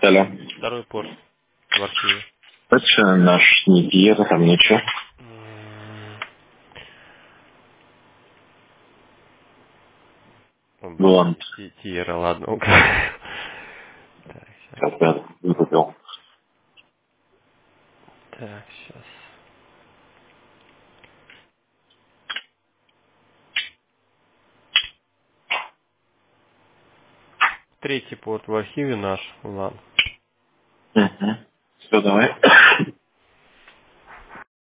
Алло. Второй порт в архиве. Это наш не Пьер, там ничего. М, Блант. Тиера, ладно. Так, сейчас. Как я выкупил. Так, сейчас. Третий порт в архиве наш, ладно. Угу. Все, давай.